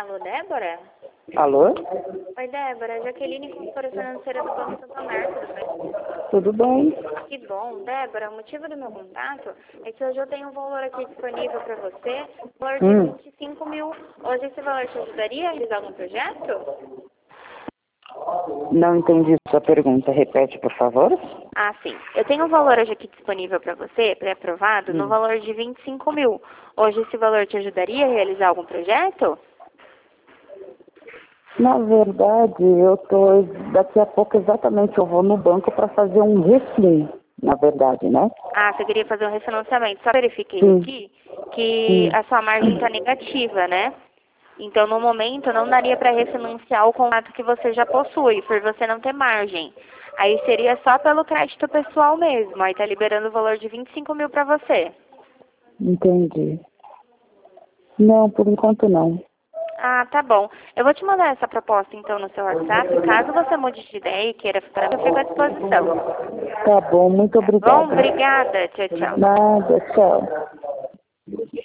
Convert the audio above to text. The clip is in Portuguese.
Alô, Débora? Alô? Oi, Débora. Jaqueline, consultora financeira do Banco Santander, tudo bem? Tudo bem? Que bom. Débora, o motivo do meu contato é que hoje eu tenho um valor aqui disponível para você, valor de 25 mil. Hoje esse valor te ajudaria a realizar algum projeto? Não entendi sua pergunta. Repete, por favor. Ah, sim. Eu tenho um valor hoje aqui disponível para você, pré-aprovado, no valor de 25 mil. Hoje esse valor te ajudaria a realizar algum projeto? Na verdade, daqui a pouco exatamente eu vou no banco para fazer um refim, na verdade, né? Ah, você queria fazer um refinanciamento. Só verifiquei Sim. aqui que Sim. a sua margem está negativa, né? Então, no momento, não daria para refinanciar o contrato que você já possui, por você não ter margem. Aí seria só pelo crédito pessoal mesmo. Aí tá liberando o valor de 25 mil para você. Entendi. Não, por enquanto não. Ah, tá bom. Eu vou te mandar essa proposta, então, no seu WhatsApp. Caso você mude de ideia e queira ficar, eu fico à disposição. Tá bom, muito Tá bom? obrigada. Obrigada. Tchau, tchau. Nada, tchau.